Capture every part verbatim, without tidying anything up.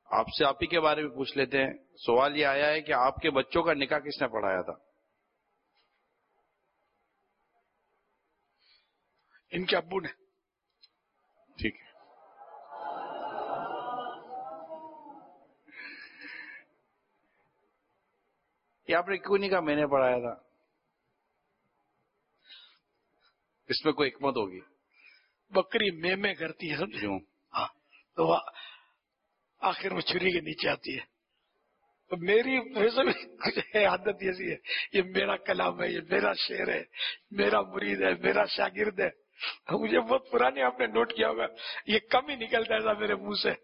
آپ سے آپ ہی کے بارے میں پوچھ لیتے ہیں. سوال یہ آیا ہے کہ آپ کے بچوں کا نکاح کس نے پڑھایا تھا؟ ان کے ابو نے. ٹھیک ہے. یہ آپ نے کیوں نہیں کہا میں نے پڑھایا تھا؟ اس میں کوئی حکمت ہوگی. بکری میں میں کرتی ہے کیوں؟ ہاں تو وہ آخر میں چھری کے نیچے آتی ہے. تو میری ویسے بھی عادت ایسی ہے، یہ میرا کلام ہے، یہ میرا شعر ہے، میرا مرید ہے، میرا شاگرد ہے. مجھے بہت پرانے آپ نے نوٹ کیا ہوگا، یہ کم ہی نکلتا تھا میرے منہ سے.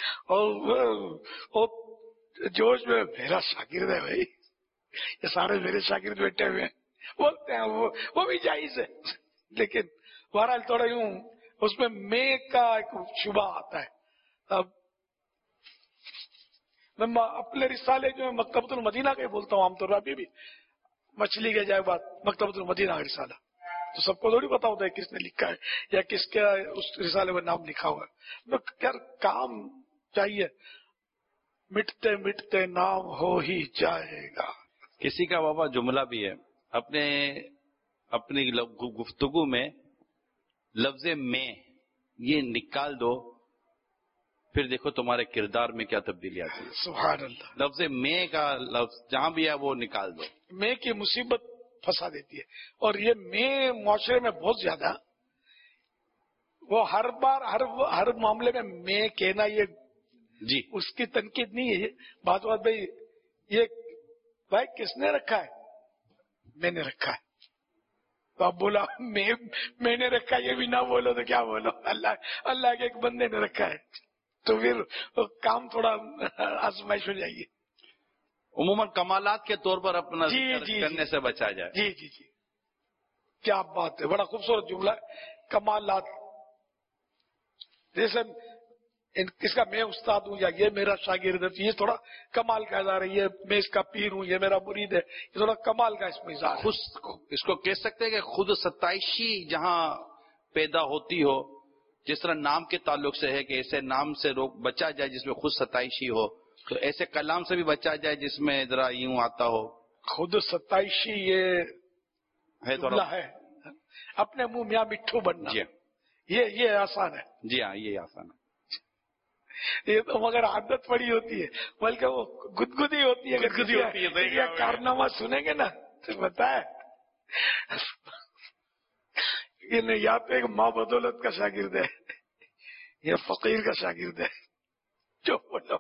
اور جوش میں میرا شاگرد ہے بھائی، یہ سارے میرے شاگرد بیٹھے ہوئے ہیں بولتے ہیں، وہ وہ بھی جائز ہے. لیکن بہرحال تھوڑا یوں اس میں میں کا ایک شبہ آتا ہے. اب میں اپنے رسالے جو ہے مکتبۃ المدینہ کا بولتا ہوں عام طور پر، ابھی بھی مچھلی کے جائے بات مکتبۃ المدینہ کا رسالہ تو سب کو تھوڑی پتا ہوتا ہے کس نے لکھا ہے یا کس کا اس رسالے میں نام لکھا ہوا ہے. یار کام چاہیے، مٹتے مٹتے نام ہو ہی جائے گا. کسی کا بابا جملہ بھی ہے، اپنے اپنی گفتگو میں لفظ میں یہ نکال دو، پھر دیکھو تمہارے کردار میں کیا تبدیلی آتی ہے. سبحان اللہ. لفظ میں کا لفظ جہاں بھی ہے وہ نکال دو. میں کی مصیبت پھنسا دیتی ہے، اور یہ میں معاشرے میں بہت زیادہ، وہ ہر بار ہر ہر معاملے میں میں کہنا، یہ جی اس کی تنقید نہیں ہے. بات بات بھائی یہ بھائی کس نے رکھا ہے؟ میں نے رکھا ہے. تو آپ بولا میں میں نے رکھا، یہ بھی نہ بولو تو کیا بولو؟ اللہ اللہ کے ایک بندے نے رکھا ہے. تو پھر کام تھوڑا آزمائش ہو جائے گی. عموماً کمالات کے طور پر اپنا جی ذکر جی کرنے جی سے بچا جائے. جی جی جی کیا بات ہے، بڑا خوبصورت جملہ ہے. کمالات جیسے کس کا میں استاد ہوں یا یہ میرا شاگرد ہے، یہ تھوڑا کمال کا اظہار ہے. یہ میں اس کا پیر ہوں، یہ میرا مرید ہے، یہ تھوڑا کمال کا اس میں اظہار ہے. خود اس کو کہہ سکتے ہیں کہ خود ستائشی جہاں پیدا ہوتی ہو، جس طرح نام کے تعلق سے ہے کہ ایسے نام سے روک بچا جائے جس میں خود ستائشی ہو، تو ایسے کلام سے بھی بچا جائے جس میں ذرا یوں آتا ہو. خود ستائشی یہ ہے جملہ تھوڑا ہے، اپنے منہ میاں مٹھو بننا. جی یہ یہ آسان ہے. جی ہاں یہ آسان ہے. یہ تو مگر عادت پڑی ہوتی ہے، بلکہ وہ گدگدی ہوتی ہے. گدگدی ہوتی ہے، یہ کارنامہ سنیں گے نا تو بتائے یا تو ایک ماں بدولت کا شاگرد ہے یا فقیر کا شاگرد ہے جو بولو.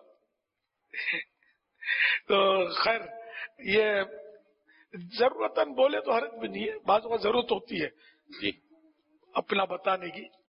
تو خیر یہ ضرورتاً بولے تو حرج بھی نہیں ہے، بعض اوقات ضرورت ہوتی ہے جی اپنا بتانے کی.